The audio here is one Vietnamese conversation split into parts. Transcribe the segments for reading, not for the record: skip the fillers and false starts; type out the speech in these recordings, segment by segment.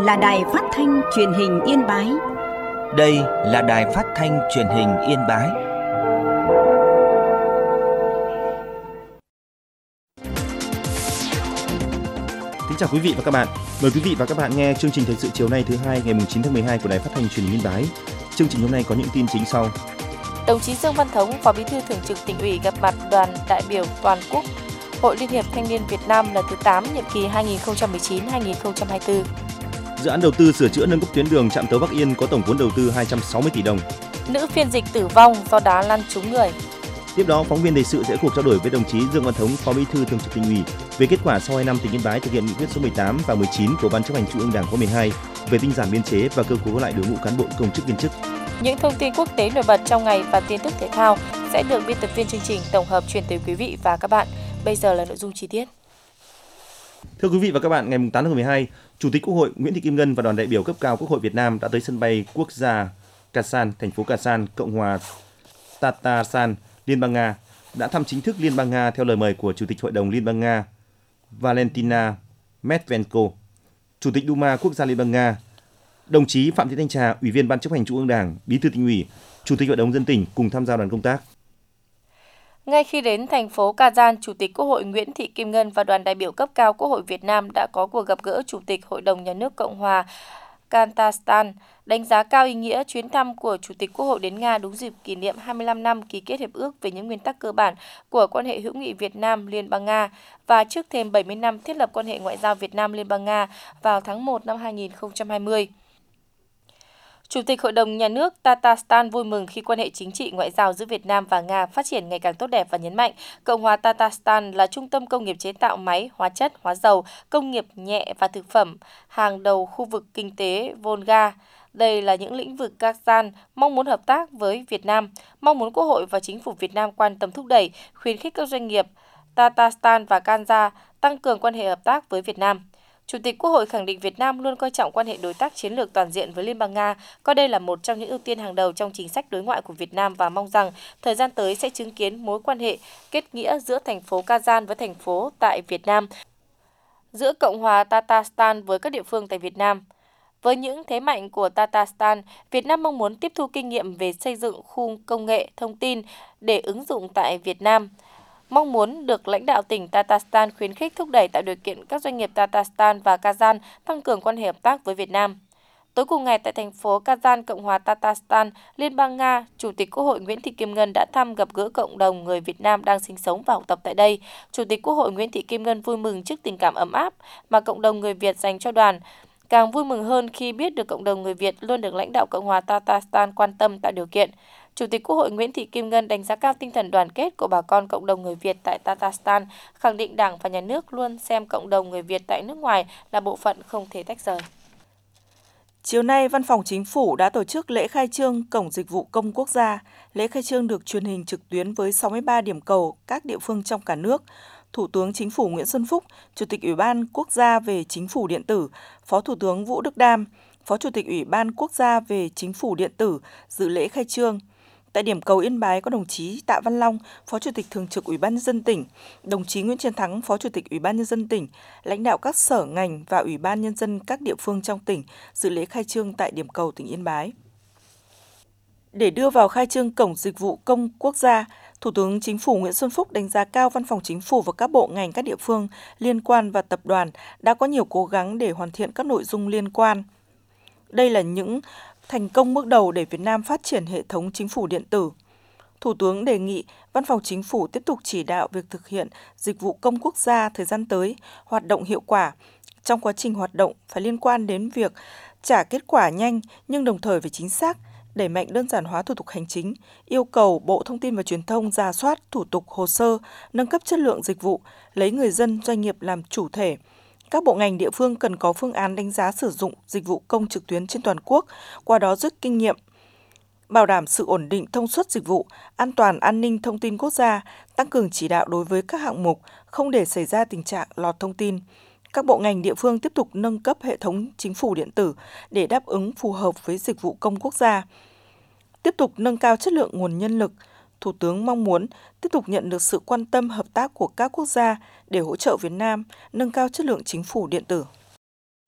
là Đài Phát thanh Truyền hình Yên Bái. Đây là Đài Phát thanh Truyền hình Yên Bái. Kính chào quý vị và các bạn. Mời quý vị và các bạn nghe chương trình thời sự chiều nay thứ hai ngày 9 tháng 12 của Đài Phát thanh Truyền hình Yên Bái. Chương trình hôm nay có những tin chính sau. Đồng chí Dương Văn Thống, Phó Bí thư Thường trực Tỉnh ủy gặp mặt đoàn đại biểu toàn quốc Hội Liên hiệp Thanh niên Việt Nam lần thứ 8 nhiệm kỳ 2019-2024. Dự án đầu tư sửa chữa nâng cấp tuyến đường trạm tàu Bắc Yên có tổng vốn đầu tư 260 tỷ đồng. Nữ phiên dịch tử vong do đá lăn trúng người. Tiếp đó, phóng viên thời sự sẽ cuộc trao đổi với đồng chí Dương Văn Thống, Phó Bí thư Thường trực Tỉnh ủy về kết quả sau 2 năm tỉnh Yên Bái thực hiện nghị quyết số 18 và 19 của Ban chấp hành Trung ương Đảng khóa 12 về tinh giản biên chế và cơ cấu lại đội ngũ cán bộ công chức viên chức. Những thông tin quốc tế nổi bật trong ngày và tin tức thể thao sẽ được biên tập viên chương trình tổng hợp truyền tới quý vị và các bạn. Bây giờ là nội dung chi tiết. Thưa quý vị và các bạn, ngày 8 tháng 12, Chủ tịch Quốc hội Nguyễn Thị Kim Ngân và đoàn đại biểu cấp cao Quốc hội Việt Nam đã tới sân bay quốc gia Kasan, thành phố Kasan, Cộng hòa Tatarstan, Liên bang Nga, đã thăm chính thức Liên bang Nga theo lời mời của Chủ tịch Hội đồng Liên bang Nga Valentina Matvienko, Chủ tịch Duma Quốc gia Liên bang Nga, đồng chí Phạm Thị Thanh Trà, Ủy viên Ban chấp hành Trung ương Đảng, Bí thư Tỉnh ủy, Chủ tịch Hội đồng nhân dân tỉnh cùng tham gia đoàn công tác. Ngay khi đến thành phố Kazan, Chủ tịch Quốc hội Nguyễn Thị Kim Ngân và đoàn đại biểu cấp cao Quốc hội Việt Nam đã có cuộc gặp gỡ Chủ tịch Hội đồng Nhà nước Cộng hòa Kazakhstan, đánh giá cao ý nghĩa chuyến thăm của Chủ tịch Quốc hội đến Nga đúng dịp kỷ niệm 25 năm ký kết hiệp ước về những nguyên tắc cơ bản của quan hệ hữu nghị Việt Nam Liên bang Nga và trước thêm 70 năm thiết lập quan hệ ngoại giao Việt Nam Liên bang Nga vào tháng 1 năm 2020. Chủ tịch Hội đồng Nhà nước Tatarstan vui mừng khi quan hệ chính trị ngoại giao giữa Việt Nam và Nga phát triển ngày càng tốt đẹp và nhấn mạnh Cộng hòa Tatarstan là trung tâm công nghiệp chế tạo máy, hóa chất, hóa dầu, công nghiệp nhẹ và thực phẩm, hàng đầu khu vực kinh tế Volga. Đây là những lĩnh vực Kazakhstan mong muốn hợp tác với Việt Nam, mong muốn Quốc hội và Chính phủ Việt Nam quan tâm thúc đẩy, khuyến khích các doanh nghiệp Tatarstan và Kanza tăng cường quan hệ hợp tác với Việt Nam. Chủ tịch Quốc hội khẳng định Việt Nam luôn coi trọng quan hệ đối tác chiến lược toàn diện với Liên bang Nga, coi đây là một trong những ưu tiên hàng đầu trong chính sách đối ngoại của Việt Nam và mong rằng thời gian tới sẽ chứng kiến mối quan hệ kết nghĩa giữa thành phố Kazan với thành phố tại Việt Nam, giữa Cộng hòa Tatarstan với các địa phương tại Việt Nam. Với những thế mạnh của Tatarstan, Việt Nam mong muốn tiếp thu kinh nghiệm về xây dựng khu công nghệ thông tin để ứng dụng tại Việt Nam. Mong muốn được lãnh đạo tỉnh Tatarstan khuyến khích thúc đẩy tạo điều kiện các doanh nghiệp Tatarstan và Kazan tăng cường quan hệ hợp tác với Việt Nam. Tối cùng ngày tại thành phố Kazan, Cộng hòa Tatarstan, Liên bang Nga, Chủ tịch Quốc hội Nguyễn Thị Kim Ngân đã thăm gặp gỡ cộng đồng người Việt Nam đang sinh sống và học tập tại đây. Chủ tịch Quốc hội Nguyễn Thị Kim Ngân vui mừng trước tình cảm ấm áp mà cộng đồng người Việt dành cho đoàn. Càng vui mừng hơn khi biết được cộng đồng người Việt luôn được lãnh đạo Cộng hòa Tatarstan quan tâm tạo điều kiện. Chủ tịch Quốc hội Nguyễn Thị Kim Ngân đánh giá cao tinh thần đoàn kết của bà con cộng đồng người Việt tại Tatarstan, khẳng định Đảng và Nhà nước luôn xem cộng đồng người Việt tại nước ngoài là bộ phận không thể tách rời. Chiều nay, Văn phòng Chính phủ đã tổ chức lễ khai trương Cổng Dịch vụ Công Quốc gia. Lễ khai trương được truyền hình trực tuyến với 63 điểm cầu các địa phương trong cả nước. Thủ tướng Chính phủ Nguyễn Xuân Phúc, Chủ tịch Ủy ban Quốc gia về Chính phủ điện tử, Phó Thủ tướng Vũ Đức Đam, Phó Chủ tịch Ủy ban Quốc gia về Chính phủ điện tử dự lễ khai trương. Tại điểm cầu Yên Bái có đồng chí Tạ Văn Long, Phó Chủ tịch Thường trực Ủy ban Nhân dân tỉnh, đồng chí Nguyễn Chiến Thắng, Phó Chủ tịch Ủy ban Nhân dân tỉnh, lãnh đạo các sở ngành và Ủy ban Nhân dân các địa phương trong tỉnh dự lễ khai trương tại điểm cầu tỉnh Yên Bái. Để đưa vào khai trương Cổng Dịch vụ Công Quốc gia, Thủ tướng Chính phủ Nguyễn Xuân Phúc đánh giá cao Văn phòng Chính phủ và các bộ ngành các địa phương liên quan và tập đoàn đã có nhiều cố gắng để hoàn thiện các nội dung liên quan. Đây là những thành công bước đầu để Việt Nam phát triển hệ thống chính phủ điện tử. Thủ tướng đề nghị Văn phòng Chính phủ tiếp tục chỉ đạo việc thực hiện dịch vụ công quốc gia thời gian tới, hoạt động hiệu quả. Trong quá trình hoạt động phải liên quan đến việc trả kết quả nhanh nhưng đồng thời phải chính xác, đẩy mạnh đơn giản hóa thủ tục hành chính, yêu cầu Bộ Thông tin và Truyền thông rà soát thủ tục hồ sơ, nâng cấp chất lượng dịch vụ, lấy người dân, doanh nghiệp làm chủ thể. Các bộ ngành địa phương cần có phương án đánh giá sử dụng dịch vụ công trực tuyến trên toàn quốc, qua đó rút kinh nghiệm, bảo đảm sự ổn định thông suốt dịch vụ, an toàn an ninh thông tin quốc gia, tăng cường chỉ đạo đối với các hạng mục, không để xảy ra tình trạng lọt thông tin. Các bộ ngành địa phương tiếp tục nâng cấp hệ thống chính phủ điện tử để đáp ứng phù hợp với dịch vụ công quốc gia. Tiếp tục nâng cao chất lượng nguồn nhân lực. Thủ tướng mong muốn tiếp tục nhận được sự quan tâm hợp tác của các quốc gia để hỗ trợ Việt Nam nâng cao chất lượng chính phủ điện tử.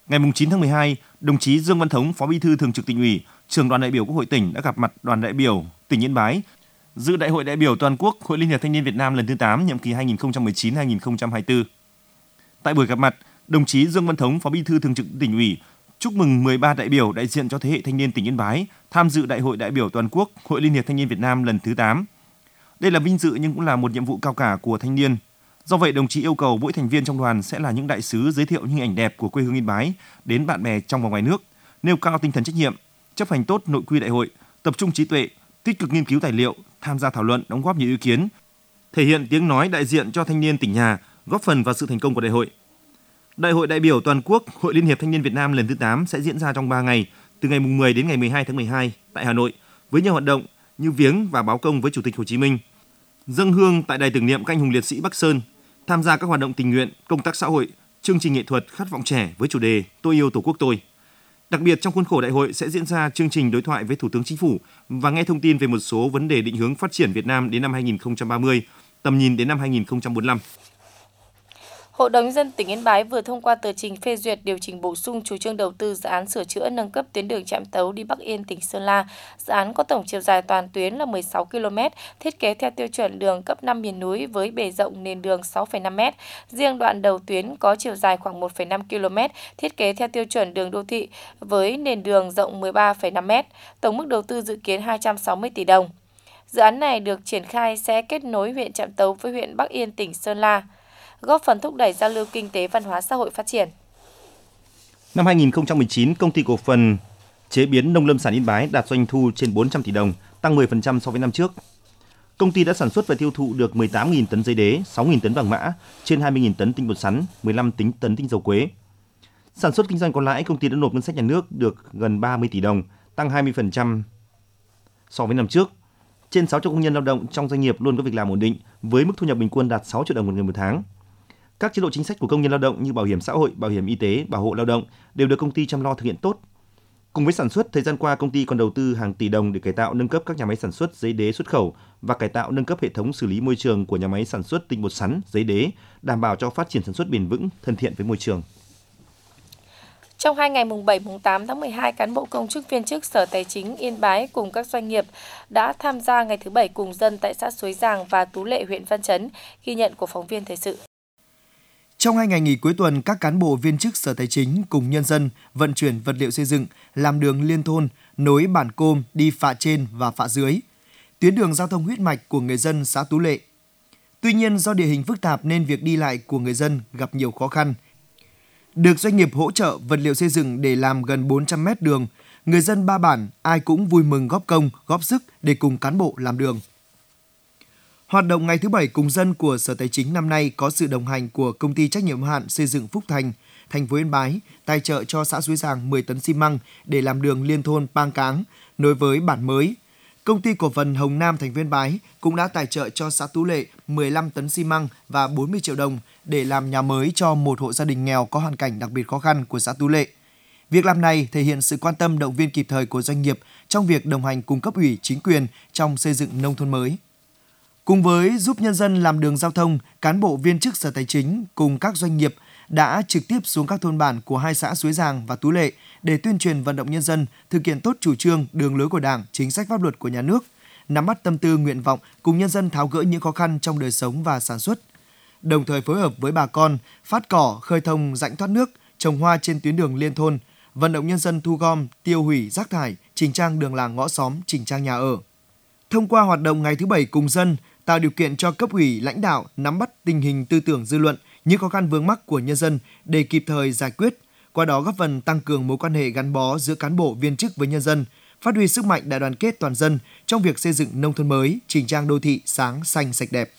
Ngày 9 tháng 12, đồng chí Dương Văn Thống, Phó Bí thư Thường trực Tỉnh ủy, Trưởng đoàn đại biểu Quốc hội tỉnh đã gặp mặt đoàn đại biểu tỉnh Yên Bái dự Đại hội đại biểu toàn quốc Hội Liên hiệp Thanh niên Việt Nam lần thứ 8 nhiệm kỳ 2019-2024. Tại buổi gặp mặt, đồng chí Dương Văn Thống, Phó Bí thư Thường trực Tỉnh ủy chúc mừng 13 đại biểu đại diện cho thế hệ thanh niên tỉnh Yên Bái tham dự Đại hội đại biểu toàn quốc Hội Liên hiệp Thanh niên Việt Nam lần thứ 8. Đây là vinh dự nhưng cũng là một nhiệm vụ cao cả của thanh niên. Do vậy, đồng chí yêu cầu mỗi thành viên trong đoàn sẽ là những đại sứ giới thiệu những hình ảnh đẹp của quê hương Yên Bái đến bạn bè trong và ngoài nước, nêu cao tinh thần trách nhiệm, chấp hành tốt nội quy đại hội, tập trung trí tuệ, tích cực nghiên cứu tài liệu, tham gia thảo luận, đóng góp nhiều ý kiến, thể hiện tiếng nói đại diện cho thanh niên tỉnh nhà, góp phần vào sự thành công của đại hội. Đại hội đại biểu toàn quốc Hội Liên hiệp Thanh niên Việt Nam lần thứ 8 sẽ diễn ra trong 3 ngày, từ ngày 10 đến ngày 12 tháng 12 tại Hà Nội, với nhiều hoạt động như viếng và báo công với Chủ tịch Hồ Chí Minh, dâng hương tại đài tưởng niệm các anh hùng liệt sĩ Bắc Sơn, tham gia các hoạt động tình nguyện, công tác xã hội, chương trình nghệ thuật Khát vọng trẻ với chủ đề Tôi yêu Tổ quốc tôi. Đặc biệt trong khuôn khổ đại hội sẽ diễn ra chương trình đối thoại với Thủ tướng Chính phủ và nghe thông tin về một số vấn đề định hướng phát triển Việt Nam đến năm 2030, tầm nhìn đến năm 2045. Hội đồng nhân dân tỉnh Yên Bái vừa thông qua tờ trình phê duyệt điều chỉnh bổ sung chủ trương đầu tư dự án sửa chữa nâng cấp tuyến đường Trạm Tấu đi Bắc Yên, tỉnh Sơn La. Dự án có tổng chiều dài toàn tuyến là 16 km, thiết kế theo tiêu chuẩn đường cấp 5 miền núi với bề rộng nền đường 6,5 m. Riêng đoạn đầu tuyến có chiều dài khoảng 1,5 km, thiết kế theo tiêu chuẩn đường đô thị với nền đường rộng 13,5 m. Tổng mức đầu tư dự kiến 260 tỷ đồng. Dự án này được triển khai sẽ kết nối huyện Trạm Tấu với huyện Bắc Yên, tỉnh Sơn La, góp phần thúc đẩy giao lưu kinh tế, văn hóa, xã hội phát triển. Năm 2019, Công ty cổ phần chế biến nông lâm sản Yên Bái đạt doanh thu trên 400 tỷ đồng, tăng 10% so với năm trước. Công ty đã sản xuất và tiêu thụ được 18.000 tấn giấy đế, 6.000 tấn vàng mã, trên 20.000 tấn tinh bột sắn, 15 tấn tinh dầu quế. Sản xuất kinh doanh có lãi, công ty đã nộp ngân sách nhà nước được gần 30 tỷ đồng, tăng 20% so với năm trước. Trên 600 công nhân lao động trong doanh nghiệp luôn có việc làm ổn định, với mức thu nhập bình quân đạt 6 triệu đồng một người một tháng. Các chế độ chính sách của công nhân lao động như bảo hiểm xã hội, bảo hiểm y tế, bảo hộ lao động đều được công ty chăm lo thực hiện tốt. Cùng với sản xuất, thời gian qua công ty còn đầu tư hàng tỷ đồng để cải tạo nâng cấp các nhà máy sản xuất giấy đế xuất khẩu và cải tạo nâng cấp hệ thống xử lý môi trường của nhà máy sản xuất tinh bột sắn, giấy đế, đảm bảo cho phát triển sản xuất bền vững, thân thiện với môi trường. Trong 2 ngày mùng 7, mùng 8 tháng 12, cán bộ công chức viên chức Sở Tài chính Yên Bái cùng các doanh nghiệp đã tham gia ngày thứ 7 cùng dân tại xã Suối Giàng và Tú Lệ, huyện Văn Chấn, ghi nhận của phóng viên thời sự. Trong 2 ngày nghỉ cuối tuần, các cán bộ viên chức Sở Tài chính cùng nhân dân vận chuyển vật liệu xây dựng, làm đường liên thôn, nối bản Côm đi Phạ Trên và Phạ Dưới, tuyến đường giao thông huyết mạch của người dân xã Tú Lệ. Tuy nhiên, do địa hình phức tạp nên việc đi lại của người dân gặp nhiều khó khăn. Được doanh nghiệp hỗ trợ vật liệu xây dựng để làm gần 400 mét đường, người dân ba bản ai cũng vui mừng góp công, góp sức để cùng cán bộ làm đường. Hoạt động ngày thứ 7 cùng dân của Sở Tài chính năm nay có sự đồng hành của Công ty trách nhiệm hữu hạn xây dựng Phúc Thành, thành phố Yên Bái, tài trợ cho xã Suối Giàng 10 tấn xi măng để làm đường liên thôn Pang Cáng nối với bản mới. Công ty cổ phần Hồng Nam thành phố Yên Bái cũng đã tài trợ cho xã Tú Lệ 15 tấn xi măng và 40 triệu đồng để làm nhà mới cho một hộ gia đình nghèo có hoàn cảnh đặc biệt khó khăn của xã Tú Lệ. Việc làm này thể hiện sự quan tâm động viên kịp thời của doanh nghiệp trong việc đồng hành cùng cấp ủy chính quyền trong xây dựng nông thôn mới. Cùng với giúp nhân dân làm đường giao thông, cán bộ viên chức Sở Tài chính cùng các doanh nghiệp đã trực tiếp xuống các thôn bản của hai xã Suối Giàng và Tú Lệ để tuyên truyền vận động nhân dân thực hiện tốt chủ trương, đường lối của Đảng, chính sách pháp luật của nhà nước, nắm bắt tâm tư, nguyện vọng cùng nhân dân tháo gỡ những khó khăn trong đời sống và sản xuất. Đồng thời phối hợp với bà con phát cỏ, khơi thông rãnh thoát nước, trồng hoa trên tuyến đường liên thôn, vận động nhân dân thu gom, tiêu hủy rác thải, chỉnh trang đường làng ngõ xóm, chỉnh trang nhà ở. Thông qua hoạt động ngày thứ 7 cùng dân, tạo điều kiện cho cấp ủy lãnh đạo nắm bắt tình hình tư tưởng dư luận, những khó khăn vướng mắc của nhân dân để kịp thời giải quyết, qua đó góp phần tăng cường mối quan hệ gắn bó giữa cán bộ viên chức với nhân dân, phát huy sức mạnh đại đoàn kết toàn dân trong việc xây dựng nông thôn mới, chỉnh trang đô thị sáng, xanh, sạch đẹp.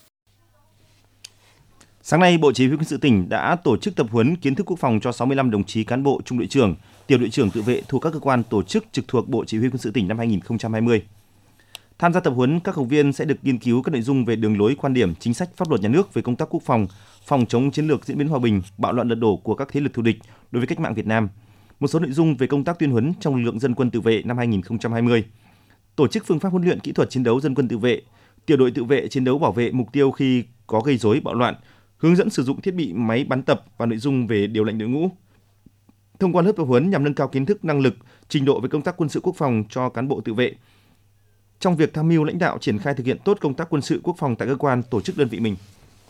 Sáng nay, Bộ Chỉ huy Quân sự tỉnh đã tổ chức tập huấn kiến thức quốc phòng cho 65 đồng chí cán bộ trung đội trưởng, tiểu đội trưởng tự vệ thuộc các cơ quan tổ chức trực thuộc Bộ Chỉ huy Quân sự tỉnh năm 2020. Tham gia tập huấn, các học viên sẽ được nghiên cứu các nội dung về đường lối, quan điểm, chính sách, pháp luật nhà nước về công tác quốc phòng, phòng chống chiến lược diễn biến hòa bình, bạo loạn lật đổ của các thế lực thù địch đối với cách mạng Việt Nam. Một số nội dung về công tác tuyên huấn trong lực lượng dân quân tự vệ năm 2020. Tổ chức phương pháp huấn luyện kỹ thuật chiến đấu dân quân tự vệ, tiểu đội tự vệ chiến đấu bảo vệ mục tiêu khi có gây rối bạo loạn, hướng dẫn sử dụng thiết bị máy bắn tập và nội dung về điều lệnh đội ngũ. thông qua lớp tập huấn nhằm nâng cao kiến thức, năng lực, trình độ về công tác quân sự quốc phòng cho cán bộ tự vệ trong việc tham mưu lãnh đạo triển khai thực hiện tốt công tác quân sự quốc phòng tại cơ quan, tổ chức đơn vị mình.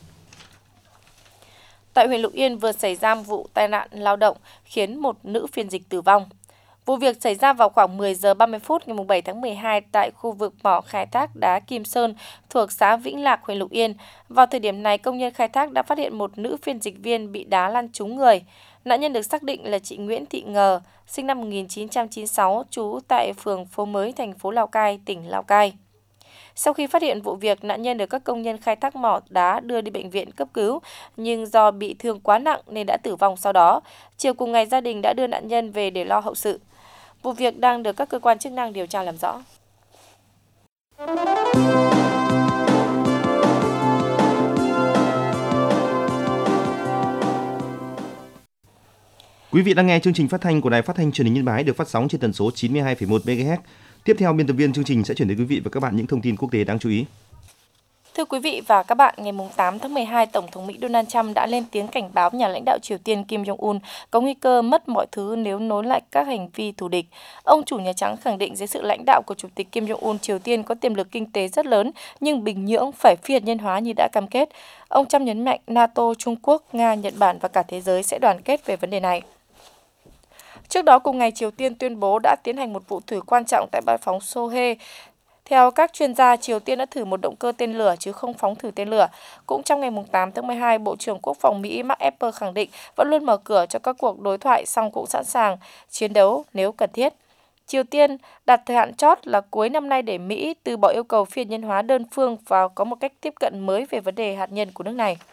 Tại huyện Lục Yên vừa xảy ra vụ tai nạn lao động khiến một nữ phiên dịch tử vong. Vụ việc xảy ra vào khoảng 10 giờ 30 phút ngày 7 tháng 12 tại khu vực mỏ khai thác đá Kim Sơn thuộc xã Vĩnh Lạc, huyện Lục Yên. Vào thời điểm này, công nhân khai thác đã phát hiện một nữ phiên dịch viên bị đá lăn trúng người. Nạn nhân được xác định là chị Nguyễn Thị Ngờ, sinh năm 1996, trú tại phường Phố Mới, thành phố Lào Cai, tỉnh Lào Cai. Sau khi phát hiện vụ việc, nạn nhân được các công nhân khai thác mỏ đá đưa đi bệnh viện cấp cứu, nhưng do bị thương quá nặng nên đã tử vong sau đó. Chiều cùng ngày, gia đình đã đưa nạn nhân về để lo hậu sự. Vụ việc đang được các cơ quan chức năng điều tra làm rõ. Quý vị đang nghe chương trình phát thanh của Đài Phát thanh Truyền hình Yên Bái được phát sóng trên tần số 92,1 MHz. Tiếp theo, biên tập viên chương trình sẽ chuyển đến quý vị và các bạn những thông tin quốc tế đáng chú ý. Thưa quý vị và các bạn, ngày 8 tháng 12, Tổng thống Mỹ Donald Trump đã lên tiếng cảnh báo nhà lãnh đạo Triều Tiên Kim Jong-un có nguy cơ mất mọi thứ nếu nối lại các hành vi thù địch. Ông chủ Nhà Trắng khẳng định dưới sự lãnh đạo của Chủ tịch Kim Jong-un, Triều Tiên có tiềm lực kinh tế rất lớn, nhưng Bình Nhưỡng phải phi hạt nhân hóa như đã cam kết. Ông Trump nhấn mạnh NATO, Trung Quốc, Nga, Nhật Bản và cả thế giới sẽ đoàn kết về vấn đề này. Trước đó, cùng ngày, Triều Tiên tuyên bố đã tiến hành một vụ thử quan trọng tại bãi phóng Sohae. Theo các chuyên gia, Triều Tiên đã thử một động cơ tên lửa chứ không phóng thử tên lửa. Cũng trong ngày 8 tháng 12, Bộ trưởng Quốc phòng Mỹ Mark Esper khẳng định vẫn luôn mở cửa cho các cuộc đối thoại, song cũng sẵn sàng chiến đấu nếu cần thiết. Triều Tiên đặt thời hạn chót là cuối năm nay để Mỹ từ bỏ yêu cầu phi hạt nhân hóa đơn phương và có một cách tiếp cận mới về vấn đề hạt nhân của nước này.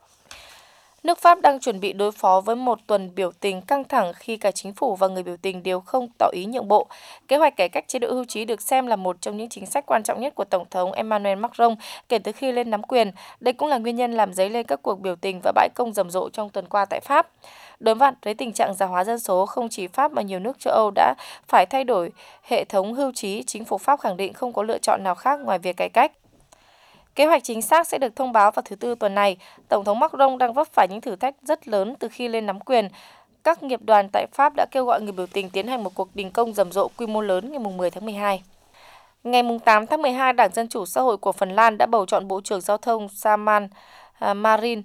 Nước Pháp đang chuẩn bị đối phó với một tuần biểu tình căng thẳng khi cả chính phủ và người biểu tình đều không tỏ ý nhượng bộ. Kế hoạch cải cách chế độ hưu trí được xem là một trong những chính sách quan trọng nhất của Tổng thống Emmanuel Macron kể từ khi lên nắm quyền. Đây cũng là nguyên nhân làm dấy lên các cuộc biểu tình và bãi công rầm rộ trong tuần qua tại Pháp. Đối mặt với tình trạng già hóa dân số, không chỉ Pháp mà nhiều nước châu Âu đã phải thay đổi hệ thống hưu trí, chính phủ Pháp khẳng định không có lựa chọn nào khác ngoài việc cải cách. Kế hoạch chính xác sẽ được thông báo vào thứ Tư tuần này. Tổng thống Macron đang vấp phải những thử thách rất lớn từ khi lên nắm quyền. Các nghiệp đoàn tại Pháp đã kêu gọi người biểu tình tiến hành một cuộc đình công rầm rộ quy mô lớn ngày 10 tháng 12. Ngày 8 tháng 12, Đảng Dân Chủ Xã hội của Phần Lan đã bầu chọn Bộ trưởng Giao thông Saman Marin,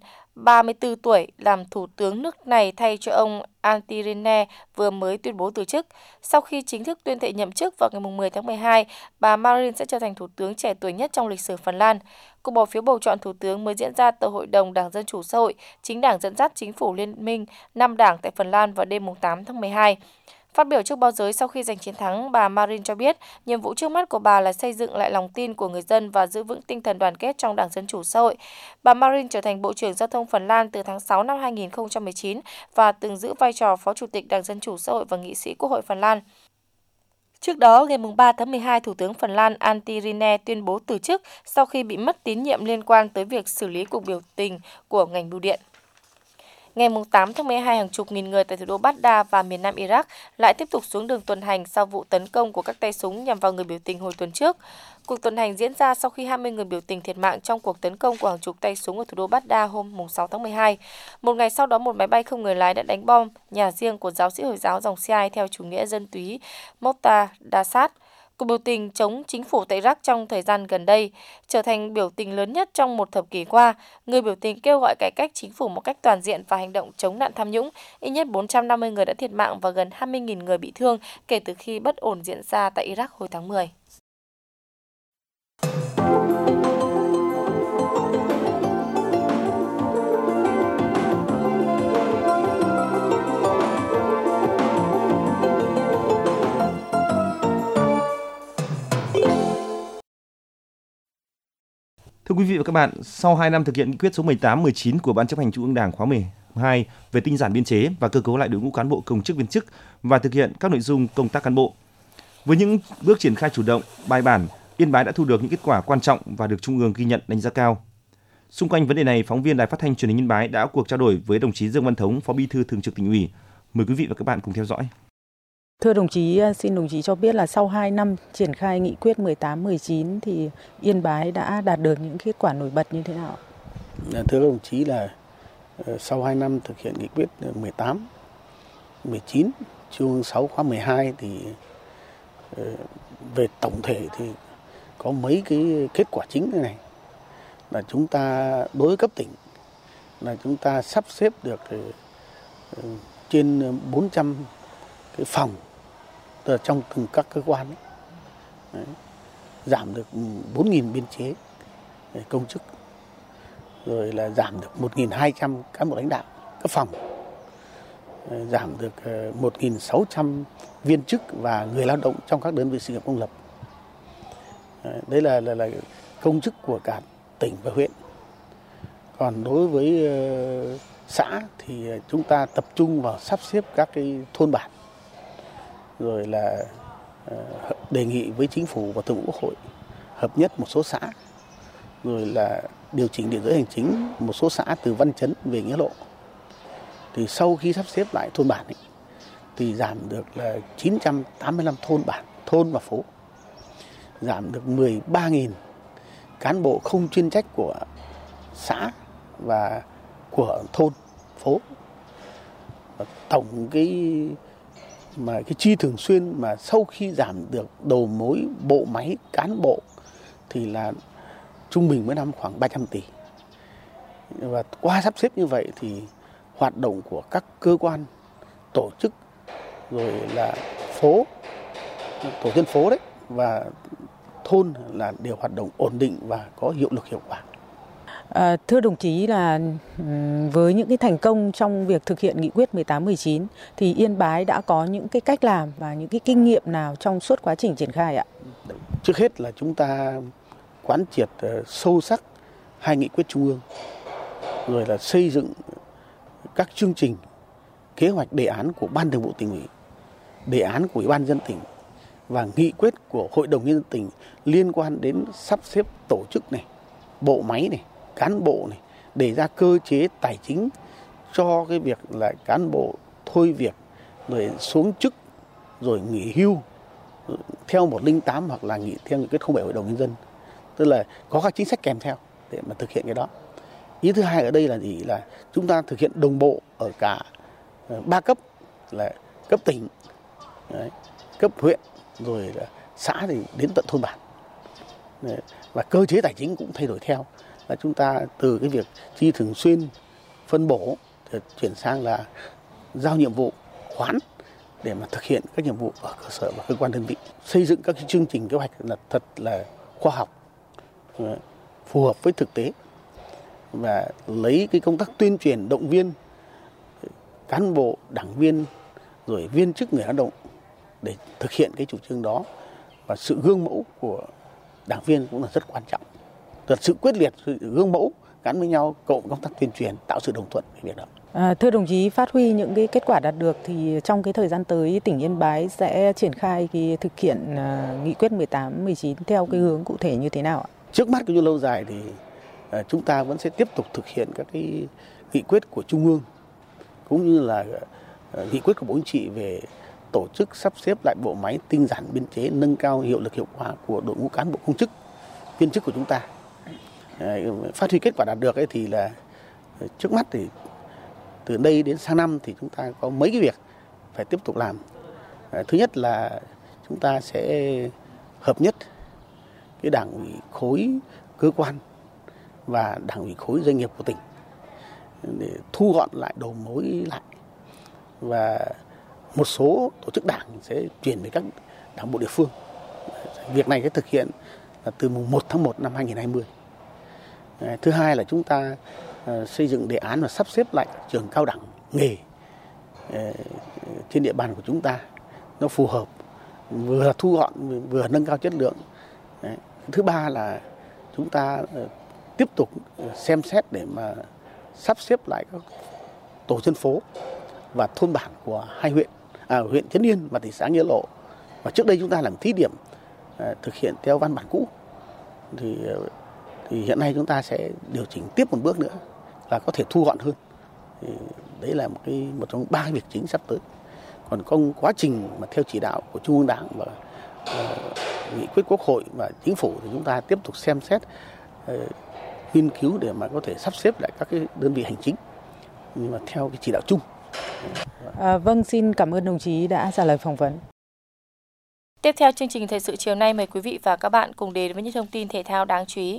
34 tuổi, làm thủ tướng nước này thay cho ông Antti Rinne vừa mới tuyên bố từ chức. Sau khi chính thức tuyên thệ nhậm chức vào ngày 10 tháng 12, bà Marin sẽ trở thành thủ tướng trẻ tuổi nhất trong lịch sử Phần Lan. Cuộc bỏ phiếu bầu chọn thủ tướng mới diễn ra tại Hội đồng Đảng Dân Chủ Xã hội, chính đảng dẫn dắt chính phủ liên minh 5 đảng tại Phần Lan vào đêm 8 tháng 12. Phát biểu trước báo giới sau khi giành chiến thắng, bà Marin cho biết nhiệm vụ trước mắt của bà là xây dựng lại lòng tin của người dân và giữ vững tinh thần đoàn kết trong Đảng Dân Chủ Xã hội. Bà Marin trở thành Bộ trưởng Giao thông Phần Lan từ tháng 6 năm 2019 và từng giữ vai trò Phó Chủ tịch Đảng Dân Chủ Xã hội và nghị sĩ Quốc hội Phần Lan. Trước đó, ngày 3 tháng 12, Thủ tướng Phần Lan Antti Rinne tuyên bố từ chức sau khi bị mất tín nhiệm liên quan tới việc xử lý cuộc biểu tình của ngành bưu điện. Ngày 8 tháng 12, hàng chục nghìn người tại thủ đô Baghdad và miền nam Iraq lại tiếp tục xuống đường tuần hành sau vụ tấn công của các tay súng nhằm vào người biểu tình hồi tuần trước. Cuộc tuần hành diễn ra sau khi 20 người biểu tình thiệt mạng trong cuộc tấn công của hàng chục tay súng ở thủ đô Baghdad hôm 6 tháng 12. Một ngày sau đó, một máy bay không người lái đã đánh bom nhà riêng của giáo sĩ Hồi giáo dòng Shia theo chủ nghĩa dân túy Moqtada Dasat. Cuộc biểu tình chống chính phủ tại Iraq trong thời gian gần đây trở thành biểu tình lớn nhất trong một thập kỷ qua. Người biểu tình kêu gọi cải cách chính phủ một cách toàn diện và hành động chống nạn tham nhũng. Ít nhất 450 người đã thiệt mạng và gần 20.000 người bị thương kể từ khi bất ổn diễn ra tại Iraq hồi tháng 10. Thưa quý vị và các bạn, sau 2 năm thực hiện nghị quyết số 18-19 của Ban chấp hành Trung ương Đảng khóa 12 về tinh giản biên chế và cơ cấu lại đội ngũ cán bộ công chức viên chức và thực hiện các nội dung công tác cán bộ. Với những bước triển khai chủ động, bài bản, Yên Bái đã thu được những kết quả quan trọng và được Trung ương ghi nhận đánh giá cao. Xung quanh vấn đề này, phóng viên Đài Phát thanh Truyền hình Yên Bái đã có cuộc trao đổi với đồng chí Dương Văn Thống, Phó Bí thư Thường trực Tỉnh ủy. Mời quý vị và các bạn cùng theo dõi. Thưa đồng chí, xin đồng chí cho biết là sau 2 năm triển khai nghị quyết 18-19 thì Yên Bái đã đạt được những kết quả nổi bật như thế nào? Thưa đồng chí là sau 2 năm thực hiện nghị quyết 18 19, Trung ương 6 khóa 12 thì về tổng thể thì có mấy cái kết quả chính thế này. Là chúng ta đối với cấp tỉnh là chúng ta sắp xếp được trên 400 cái phòng trong từng các cơ quan ấy. Đấy. Giảm được 4.000 biên chế công chức, rồi là giảm được 1.200 cán bộ lãnh đạo cấp phòng, giảm được 1.600 viên chức và người lao động trong các đơn vị sự nghiệp công lập. Đấy là công chức của cả tỉnh và huyện. Còn đối với xã thì chúng ta tập trung vào sắp xếp các cái thôn bản, rồi là đề nghị với chính phủ và Thường vụ Quốc hội hợp nhất một số xã, rồi là điều chỉnh địa giới hành chính một số xã từ Văn Chấn về Nghĩa Lộ. Thì sau khi sắp xếp lại thôn bản ấy, thì giảm được là 985 thôn bản, thôn và phố, giảm được 13.000 cán bộ không chuyên trách của xã và của thôn, phố. Và tổng cái chi thường xuyên mà sau khi giảm được đầu mối bộ máy cán bộ thì là trung bình mỗi năm khoảng 300 tỷ. Và qua sắp xếp như vậy thì hoạt động của các cơ quan, tổ chức, rồi là phố, tổ dân phố đấy và thôn là đều hoạt động ổn định và có hiệu lực hiệu quả. Thưa đồng chí là với những cái thành công trong việc thực hiện nghị quyết 18-19 thì Yên Bái đã có những cái cách làm và những cái kinh nghiệm nào trong suốt quá trình triển khai ạ? Trước hết là chúng ta quán triệt sâu sắc 2 nghị quyết trung ương, rồi là xây dựng các chương trình, kế hoạch đề án của Ban Thường vụ Tỉnh ủy, đề án của Ủy ban nhân dân tỉnh và nghị quyết của Hội đồng nhân dân tỉnh liên quan đến sắp xếp tổ chức này, bộ máy này, cán bộ này, đề ra cơ chế tài chính cho cái việc là cán bộ thôi việc, rồi xuống chức, rồi nghỉ hưu theo 108 hoặc là nghỉ theo nghị quyết 07 Hội đồng nhân dân, tức là có các chính sách kèm theo để mà thực hiện cái đó. Ý thứ hai ở đây là gì? Là chúng ta thực hiện đồng bộ ở cả 3 cấp, là cấp tỉnh, đấy, cấp huyện, rồi là xã thì đến tận thôn bản. Đấy, và cơ chế tài chính cũng thay đổi theo, là chúng ta từ cái việc chi thường xuyên, phân bổ chuyển sang là giao nhiệm vụ khoán để mà thực hiện các nhiệm vụ ở cơ sở và cơ quan đơn vị, xây dựng các chương trình kế hoạch là thật là khoa học, phù hợp với thực tế và lấy cái công tác tuyên truyền động viên cán bộ, đảng viên, rồi viên chức người lao động để thực hiện cái chủ trương đó. Và sự gương mẫu của đảng viên cũng là rất quan trọng. Thật sự quyết liệt, sự gương mẫu gắn với nhau, cộng công tác tuyên truyền tạo sự đồng thuận về việc đó. Thưa đồng chí, phát huy những cái kết quả đạt được thì trong cái thời gian tới tỉnh Yên Bái sẽ triển khai cái thực hiện nghị quyết 18-19 theo cái hướng cụ thể như thế nào ạ? Trước mắt cũng như lâu dài thì chúng ta vẫn sẽ tiếp tục thực hiện các cái nghị quyết của Trung ương cũng như là nghị quyết của Bộ Chính trị về tổ chức sắp xếp lại bộ máy, tinh giản biên chế, nâng cao hiệu lực hiệu quả của đội ngũ cán bộ công chức, viên chức của chúng ta. Phát huy kết quả đạt được ấy thì là trước mắt thì từ đây đến sang năm thì chúng ta có mấy cái việc phải tiếp tục làm. Thứ nhất là chúng ta sẽ hợp nhất cái đảng ủy khối cơ quan và đảng ủy khối doanh nghiệp của tỉnh để thu gọn lại, đầu mối lại, và một số tổ chức đảng sẽ chuyển về các đảng bộ địa phương. Việc này sẽ thực hiện là từ mùng 1 tháng 1 năm 2020. Thứ hai là chúng ta xây dựng đề án và sắp xếp lại các trường cao đẳng nghề trên địa bàn của chúng ta nó phù hợp, vừa là thu gọn vừa nâng cao chất lượng. Thứ ba là chúng ta tiếp tục xem xét để mà sắp xếp lại các tổ dân phố và thôn bản của hai huyện, huyện Trấn Yên và thị xã Nghĩa Lộ. Và trước đây chúng ta làm thí điểm thực hiện theo văn bản cũ, thì hiện nay chúng ta sẽ điều chỉnh tiếp một bước nữa là có thể thu gọn hơn. Thì đấy là một trong 3 việc chính sắp tới. Còn quá trình mà theo chỉ đạo của Trung ương Đảng và nghị quyết Quốc hội và Chính phủ thì chúng ta tiếp tục xem xét, nghiên cứu để mà có thể sắp xếp lại các cái đơn vị hành chính nhưng mà theo cái chỉ đạo chung Vâng, xin cảm ơn đồng chí đã trả lời phỏng vấn. Tiếp theo chương trình thời sự chiều nay, mời quý vị và các bạn cùng đến với những thông tin thể thao đáng chú ý.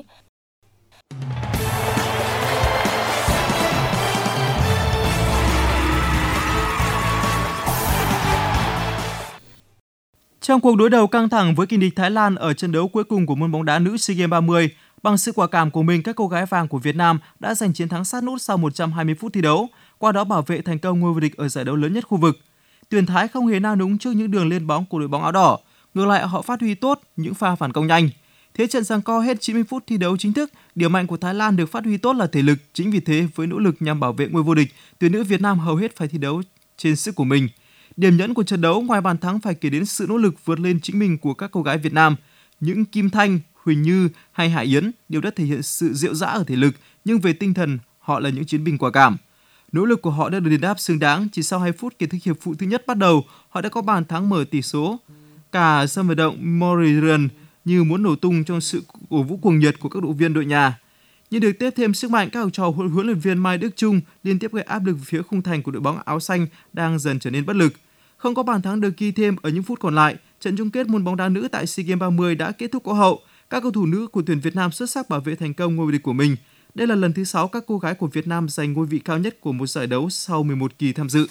Trong cuộc đối đầu căng thẳng với kình địch Thái Lan ở trận đấu cuối cùng của môn bóng đá nữ SEA Games 30, bằng sự quả cảm của mình, các cô gái vàng của Việt Nam đã giành chiến thắng sát nút sau 120 phút thi đấu, qua đó bảo vệ thành công ngôi vô địch ở giải đấu lớn nhất khu vực. Tuyển Thái không hề nao núng trước những đường lên bóng của đội bóng áo đỏ, ngược lại họ phát huy tốt những pha phản công nhanh. Thế trận giằng co hết 90 phút thi đấu chính thức, điểm mạnh của Thái Lan được phát huy tốt là thể lực. Chính vì thế, với nỗ lực nhằm bảo vệ ngôi vô địch, tuyển nữ Việt Nam hầu hết phải thi đấu trên sức của mình. Điểm nhấn của trận đấu ngoài bàn thắng phải kể đến sự nỗ lực vượt lên chính mình của các cô gái Việt Nam. Những Kim Thanh, Huỳnh Như hay Hải Yến đều đã thể hiện sự dịu dã ở thể lực, nhưng về tinh thần họ là những chiến binh quả cảm. Nỗ lực của họ đã được đền đáp xứng đáng. Chỉ sau 2 phút kể từ hiệp phụ thứ nhất bắt đầu, họ đã có bàn thắng mở tỷ số. Cả sân vận động Montreal như muốn nổ tung trong sự cổ vũ cuồng nhiệt của các đội viên đội nhà. Nhưng được tiếp thêm sức mạnh, các học trò huấn luyện viên Mai Đức Chung liên tiếp gây áp lực phía khung thành của đội bóng áo xanh đang dần trở nên bất lực. Không có bàn thắng được ghi thêm ở những phút còn lại, trận chung kết môn bóng đá nữ tại SEA Games 30 đã kết thúc có hậu. Các cầu thủ nữ của tuyển Việt Nam xuất sắc bảo vệ thành công ngôi vô địch của mình. Đây là lần thứ 6 các cô gái của Việt Nam giành ngôi vị cao nhất của một giải đấu sau 11 kỳ tham dự.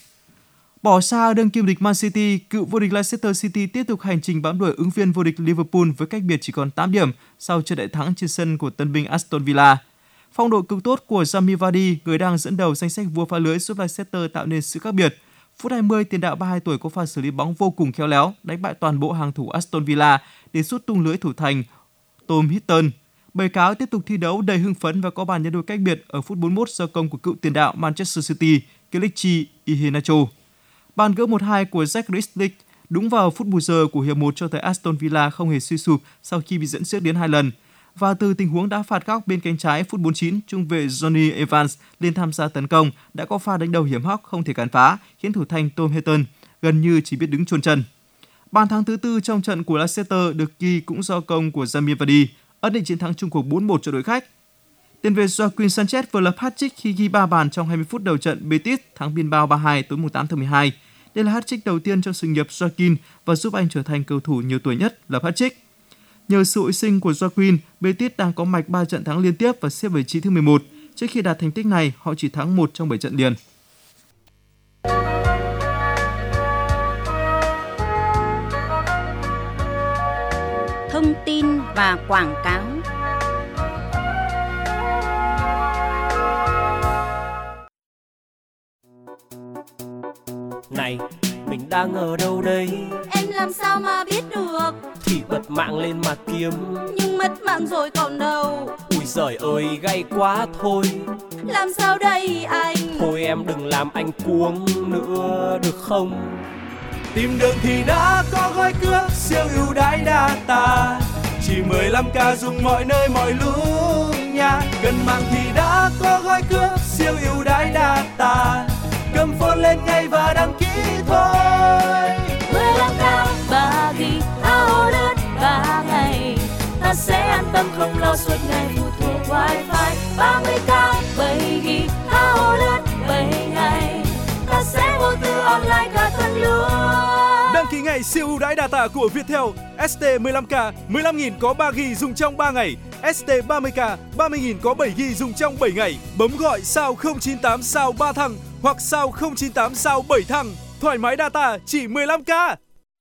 Bỏ xa đương kim địch Man City, cựu vô địch Leicester City tiếp tục hành trình bám đuổi ứng viên vô địch Liverpool với cách biệt chỉ còn 8 điểm sau trận đại thắng trên sân của tân binh Aston Villa. Phong độ cực tốt của Jamie Vardy, người đang dẫn đầu danh sách vua phá lưới, giúp Leicester tạo nên sự khác biệt. Phút 20, tiền đạo 32 tuổi có pha xử lý bóng vô cùng khéo léo, đánh bại toàn bộ hàng thủ Aston Villa để sút tung lưới thủ thành Tom Hinton. Bầy cáo tiếp tục thi đấu đầy hưng phấn và có bàn nhân đôi cách biệt ở phút 41 do công của cựu tiền đạo Manchester City Kelechi Iheanacho. Bàn gỡ 1-2 của Jack Grealish đúng vào phút bù giờ của hiệp 1 cho thấy Aston Villa không hề suy sụp sau khi bị dẫn trước đến 2 lần. Và từ tình huống đá phạt góc bên cánh trái phút 49, trung vệ Johnny Evans lên tham gia tấn công đã có pha đánh đầu hiểm hóc không thể cản phá, khiến thủ thành Tom Hinton gần như chỉ biết đứng chôn chân. Bàn thắng thứ tư trong trận của Leicester được ghi cũng do công của Jamie Vardy, ấn định chiến thắng chung cuộc 4-1 cho đội khách. Tiền vệ Joaquin Sanchez vừa lập hat-trick khi ghi 3 bàn trong 20 phút đầu trận Betis thắng Bilbao 3-2 tối 8 tháng 12. Đây là hat-trick đầu tiên trong sự nghiệp Joaquin và giúp anh trở thành cầu thủ nhiều tuổi nhất lập hat-trick. Nhờ sự hồi sinh của Joaquin, Betis đang có mạch 3 trận thắng liên tiếp và xếp vị trí thứ 11. Trước khi đạt thành tích này, họ chỉ thắng 1 trong 7 trận liền. Thông tin và quảng cáo. Này, mình đang ở đâu đây? Em làm sao mà biết được? Thì bật mạng lên mà kiếm. Nhưng mất mạng rồi còn đâu. Ui giời ơi, gay quá thôi. Làm sao đây anh? Thôi em đừng làm anh cuống nữa được không? Tìm đường thì đã có gói cước siêu ưu đãi data, chỉ 15k dùng mọi nơi mọi lúc nha. Cần mạng thì đã có gói cước siêu ưu đãi data, cầm phone lên ngay và đăng ký thôi. 15k 3GB áo lướt 3 ngày, ta sẽ an tâm không lo suốt ngày phụ thuộc wifi. 30k 7GB áo lướt 7 ngày, ta sẽ vô tư online cả tuần luôn. Đăng ký ngày siêu ưu đãi data của Viettel. ST 15k 15.000 có 3GB dùng trong 3 ngày. ST 30k 30.000 có 7GB dùng trong 7 ngày. Bấm gọi sao 098 sao 3 thằng hoặc sao 098 sao 7 thằng. Thoải mái data chỉ 15k.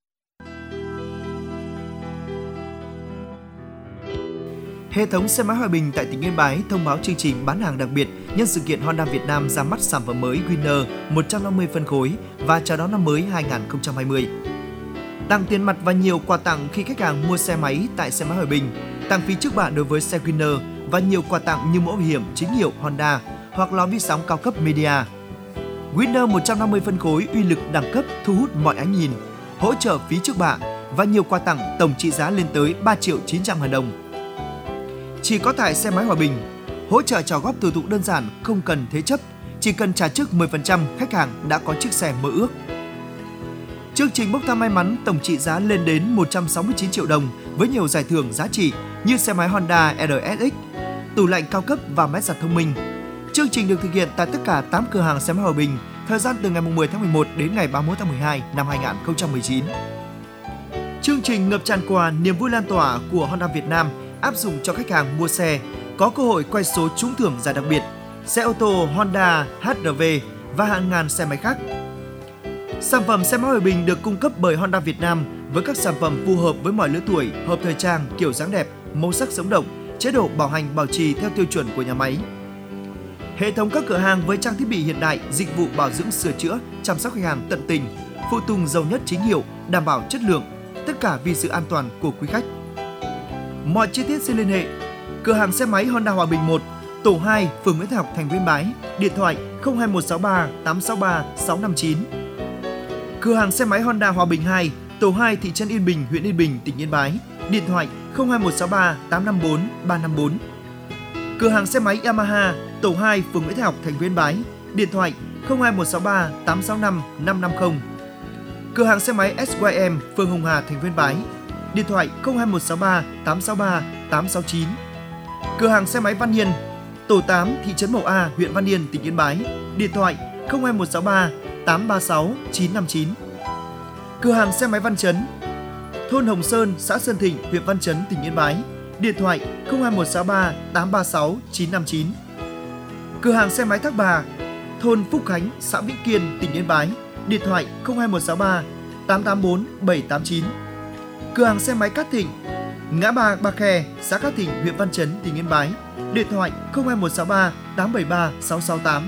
Hệ thống xe máy Hòa Bình tại tỉnh Yên Bái thông báo chương trình bán hàng đặc biệt nhân sự kiện Honda Việt Nam ra mắt sản phẩm mới Winner 150 phân khối và chào đón năm mới 2020. Tặng tiền mặt và nhiều quà tặng khi khách hàng mua xe máy tại xe máy Hòa Bình, tặng phí trước bạ đối với xe Winner và nhiều quà tặng như mũ bảo hiểm chính hiệu Honda hoặc lò vi sóng cao cấp Media. Winner 150 phân khối uy lực đẳng cấp thu hút mọi ánh nhìn, hỗ trợ phí trước bạ và nhiều quà tặng tổng trị giá lên tới 3.900.000 đồng. Chỉ có tại xe máy Hòa Bình, hỗ trợ trả góp thủ tục đơn giản, không cần thế chấp, chỉ cần trả trước 10% khách hàng đã có chiếc xe mơ ước. Chương trình bốc thăm may mắn tổng trị giá lên đến 169 triệu đồng với nhiều giải thưởng giá trị như xe máy Honda RSX, tủ lạnh cao cấp và máy giặt thông minh. Chương trình được thực hiện tại tất cả 8 cửa hàng xe máy Hòa Bình thời gian từ ngày 10 tháng 11 đến ngày 31 tháng 12 năm 2019. Chương trình ngập tràn quà niềm vui lan tỏa của Honda Việt Nam áp dụng cho khách hàng mua xe có cơ hội quay số trúng thưởng giải đặc biệt, xe ô tô Honda HR-V và hàng ngàn xe máy khác. Sản phẩm xe máy Hòa Bình được cung cấp bởi Honda Việt Nam với các sản phẩm phù hợp với mọi lứa tuổi, hợp thời trang, kiểu dáng đẹp, màu sắc sống động, chế độ bảo hành bảo trì theo tiêu chuẩn của nhà máy. Hệ thống các cửa hàng với trang thiết bị hiện đại, dịch vụ bảo dưỡng sửa chữa, chăm sóc khách hàng tận tình, phụ tùng giàu nhất chính hiệu, đảm bảo chất lượng, tất cả vì sự an toàn của quý khách. Mọi chi tiết xin liên hệ cửa hàng xe máy Honda Hòa Bình 1, tổ 2, phường Nguyễn Thái Học, thành phố Yên Bái, điện thoại 02163 863 659. Cửa hàng xe máy Honda Hòa Bình 2, tổ 2, thị trấn Yên Bình, huyện Yên Bình, tỉnh Yên Bái, điện thoại 02163 854 354. Cửa hàng xe máy Yamaha, tổ 2, phường Nguyễn Thái Học, thành phố Yên Bái, điện thoại 02163 865 550. Cửa hàng xe máy SYM, phường Hồng Hà, thành phố Yên Bái, điện thoại 02163 863 869. Cửa hàng xe máy Văn Hiên, tổ 8, thị trấn Mậu A, huyện Văn Yên, tỉnh Yên Bái, điện thoại 02163 836 959. Cửa hàng xe máy Văn Chấn, thôn Hồng Sơn, xã Sơn Thịnh, huyện Văn Chấn, tỉnh Yên Bái, điện thoại 02163 836 959. Cửa hàng xe máy Thác Bà, thôn Phúc Khánh, xã Vĩnh Kiên, tỉnh Yên Bái, điện thoại 02163 884 789. Cửa hàng xe máy Cát Thịnh, ngã ba Ba Khe, xã Cát Thịnh, huyện Văn Chấn, tỉnh Yên Bái, điện thoại 02163 873 668.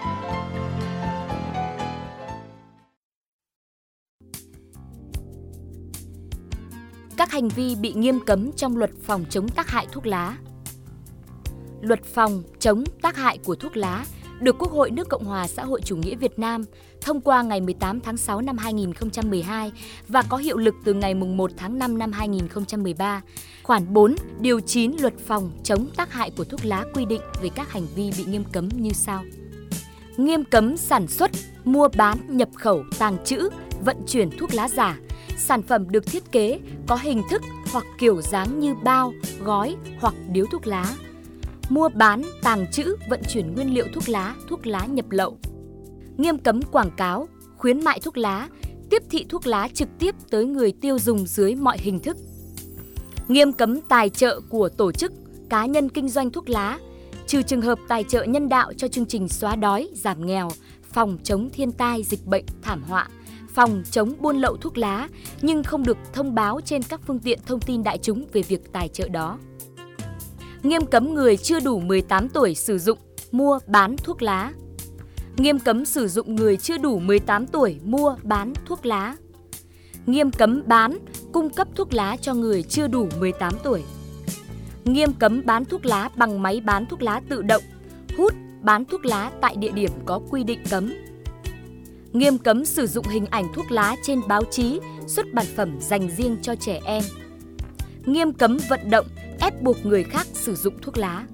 Các hành vi bị nghiêm cấm trong luật phòng chống tác hại thuốc lá. Luật phòng chống tác hại của thuốc lá được Quốc hội nước Cộng hòa Xã hội Chủ nghĩa Việt Nam thông qua ngày 18 tháng 6 năm 2012 và có hiệu lực từ ngày 1 tháng 5 năm 2013. Khoản 4, điều 9 Luật phòng chống tác hại của thuốc lá quy định về các hành vi bị nghiêm cấm như sau. Nghiêm cấm sản xuất, mua bán, nhập khẩu, tàng trữ, vận chuyển thuốc lá giả, sản phẩm được thiết kế có hình thức hoặc kiểu dáng như bao, gói hoặc điếu thuốc lá. Mua bán, tàng trữ, vận chuyển nguyên liệu thuốc lá nhập lậu. Nghiêm cấm quảng cáo, khuyến mại thuốc lá, tiếp thị thuốc lá trực tiếp tới người tiêu dùng dưới mọi hình thức. Nghiêm cấm tài trợ của tổ chức, cá nhân kinh doanh thuốc lá, trừ trường hợp tài trợ nhân đạo cho chương trình xóa đói, giảm nghèo, phòng chống thiên tai, dịch bệnh, thảm họa, phòng chống buôn lậu thuốc lá, nhưng không được thông báo trên các phương tiện thông tin đại chúng về việc tài trợ đó. Nghiêm cấm người chưa đủ 18 tuổi sử dụng, mua, bán thuốc lá. Nghiêm cấm sử dụng người chưa đủ 18 tuổi mua, bán thuốc lá. Nghiêm cấm bán, cung cấp thuốc lá cho người chưa đủ 18 tuổi. Nghiêm cấm bán thuốc lá bằng máy bán thuốc lá tự động, hút, bán thuốc lá tại địa điểm có quy định cấm. Nghiêm cấm sử dụng hình ảnh thuốc lá trên báo chí, xuất bản phẩm dành riêng cho trẻ em. Nghiêm cấm vận động, ép buộc người khác sử dụng thuốc lá.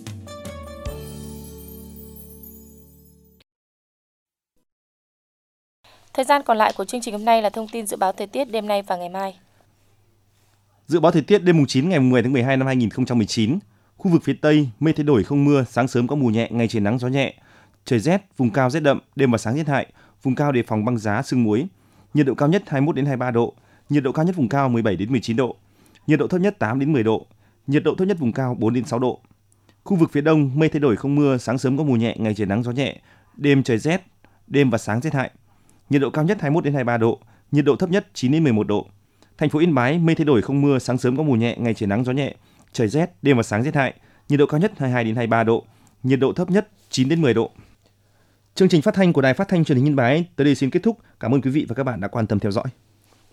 Thời gian còn lại của chương trình hôm nay là thông tin dự báo thời tiết đêm nay và ngày mai. Dự báo thời tiết đêm 9 ngày 10 tháng 12 năm 2019. Khu vực phía Tây, mây thay đổi không mưa, sáng sớm có mù nhẹ, ngày trời nắng gió nhẹ. Trời rét, vùng cao rét đậm, đêm và sáng rét hại, vùng cao đề phòng băng giá, sương muối. Nhiệt độ cao nhất 21 đến 23 độ, nhiệt độ cao nhất vùng cao 17 đến 19 độ. Nhiệt độ thấp nhất 8 đến 10 độ, nhiệt độ thấp nhất vùng cao 4 đến 6 độ. Khu vực phía Đông, mây thay đổi không mưa, sáng sớm có mù nhẹ, ngày trời nắng gió nhẹ, đêm trời rét, đêm và sáng rét hại. Nhiệt độ cao nhất 21 đến 23 độ, nhiệt độ thấp nhất 9 đến 11 độ. Thành phố Yên Bái, mây thay đổi không mưa, sáng sớm có mù nhẹ, ngày trời nắng gió nhẹ, trời rét, đêm và sáng rét hại. Nhiệt độ cao nhất 22 đến 23 độ, nhiệt độ thấp nhất 9 đến 10 độ. Chương trình phát thanh của Đài Phát thanh Truyền hình Yên Bái tới đây xin kết thúc. Cảm ơn quý vị và các bạn đã quan tâm theo dõi.